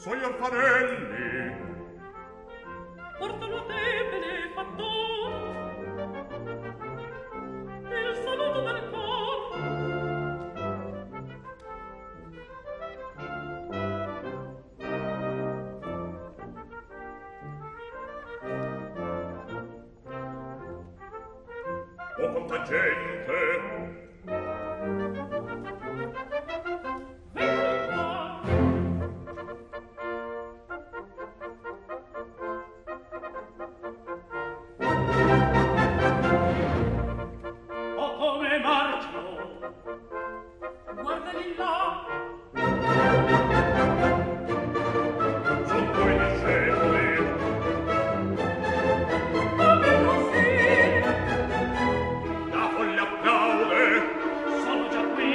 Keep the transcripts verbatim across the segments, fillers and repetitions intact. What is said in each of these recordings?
suoi orfanelli. Portano a te benefattor il saluto del cor. O quanta gente! Oh, come marcio! Guardali là! Son tuoi discepoli. Come così? La folla applaude. Sono già qui!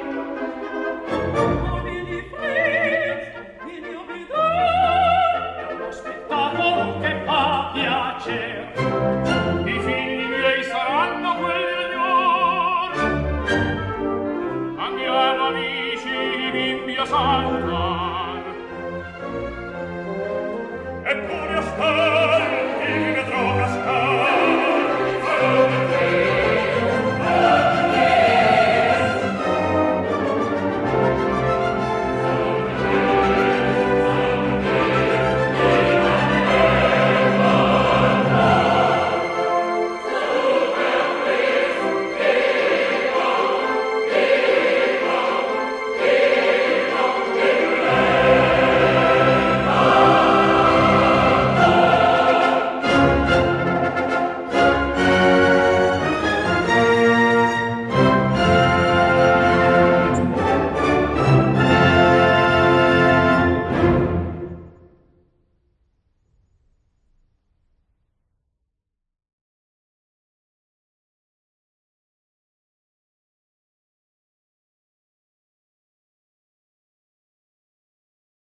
Oh, vieni Fritz! Vieni obbedire! È uno spettacolo che fa piacere! I figli miei saranno quelli miglior. Andiamo amici, Bibbia santa,